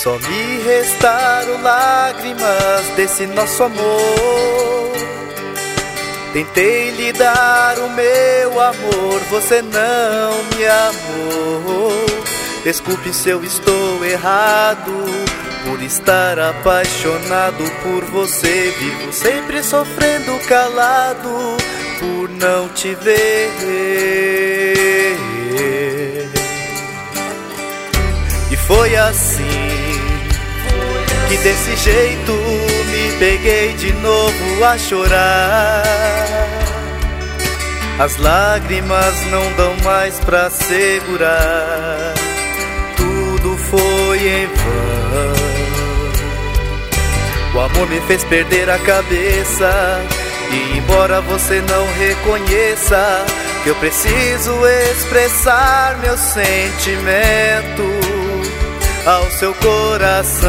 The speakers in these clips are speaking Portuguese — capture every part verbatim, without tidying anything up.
Só me restaram lágrimas desse nosso amor. Tentei lhe dar o meu amor, você não me amou. Desculpe se eu estou errado por estar apaixonado por você. Vivo sempre sofrendo calado por não te ver. E foi assim que desse jeito me peguei de novo a chorar. As lágrimas não dão mais pra segurar, tudo foi em vão. O amor me fez perder a cabeça, e embora você não reconheça que eu preciso expressar meu sentimento ao seu coração.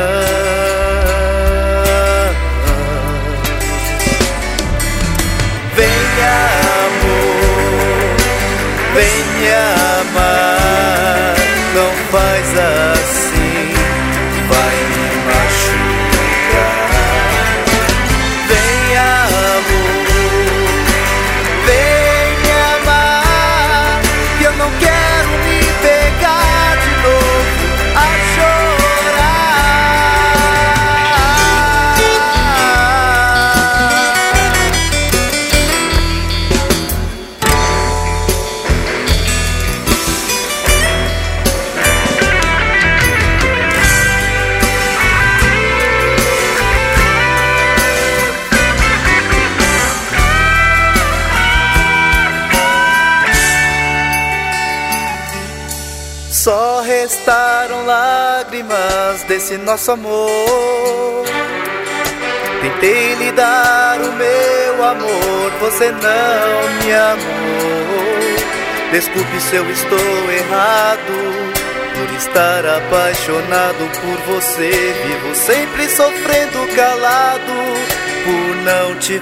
Venha, amor, venha amar, não faz assim, vai me machucar. Venha, amor, venha amar, que eu não quero me pegar de novo a Só restaram lágrimas desse nosso amor. Tentei lhe dar o meu amor, você não me amou. Desculpe se eu estou errado por estar apaixonado por você. Vivo sempre sofrendo calado por não te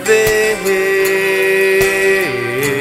ver.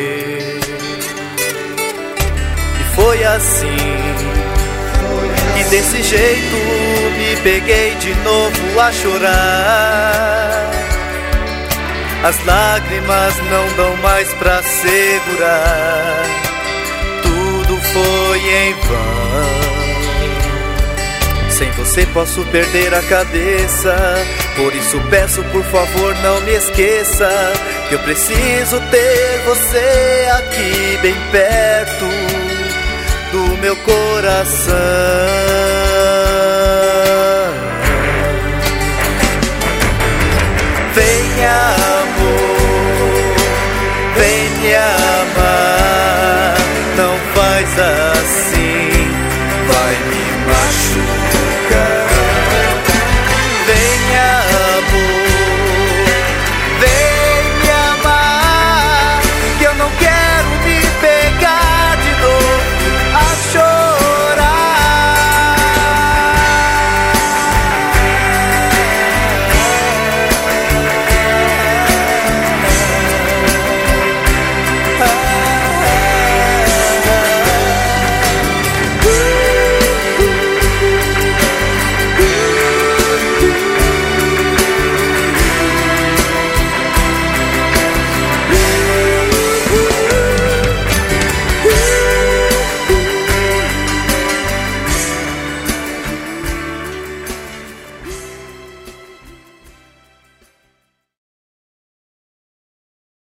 E foi assim que desse jeito me peguei de novo a chorar. As lágrimas não dão mais pra segurar, tudo foi em vão. Sem você posso perder a cabeça, por isso peço por favor não me esqueça que eu preciso ter você aqui bem perto do meu coração.